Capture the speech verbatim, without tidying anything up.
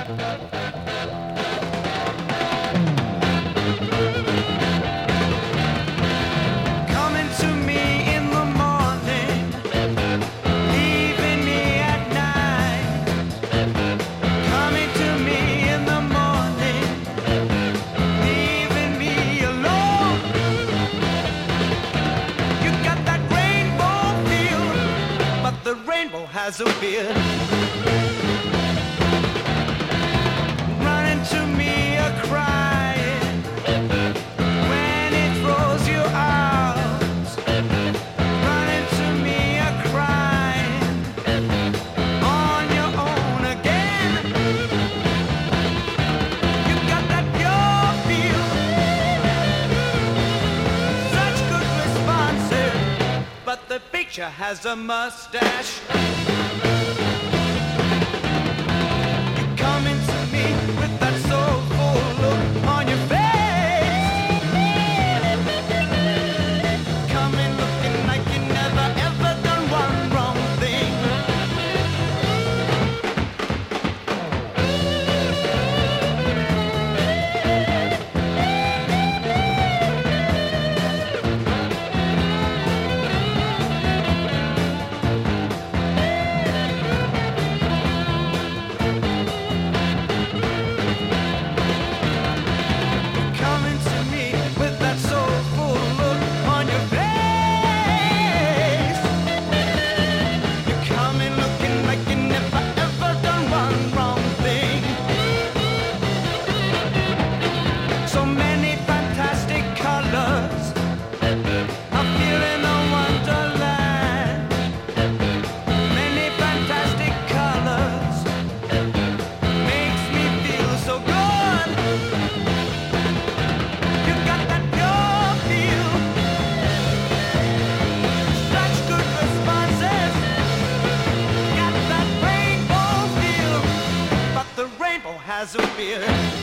Coming to me in the morning, leaving me at night. Coming to me in the morning, leaving me alone. You got that rainbow feel, but the rainbow has a beard. Running to me a crying when it throws you out. Running to me a crying on your own again. You got that pure feel, such good responses, but the picture has a mustache. You're coming to me with that soulful look on your face. Coming looking like you never ever done one wrong thing. Coming to me with that soulful look on your face. You're coming looking like you never ever done one wrong thing. So many fantastic colors, I feel in a wonderland. Many fantastic colors makes me feel so good. You got that pure feel, such good responses. Got that rainbow feel, but the rainbow has a beard.